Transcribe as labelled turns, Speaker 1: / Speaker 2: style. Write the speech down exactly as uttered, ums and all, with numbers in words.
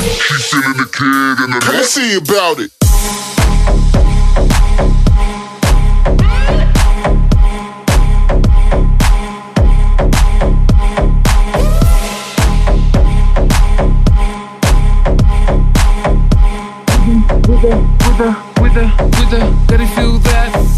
Speaker 1: She feeling the kid in the neck. Let's see about it.
Speaker 2: With her, with her, with her, with her, gotta feel that.